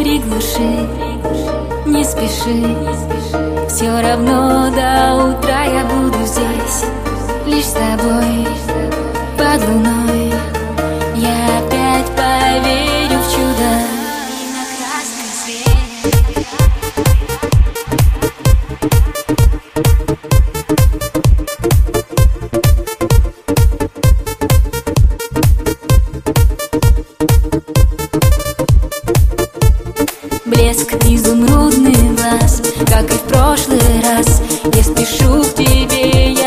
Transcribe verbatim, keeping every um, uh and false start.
приглуши, не спеши. Все равно до утра я буду здесь, лишь с тобой, под луной. Я опять поверю в чудо на красный свет. Блеск изумрудный глаз, как и в прошлый раз. Я спешу к тебе,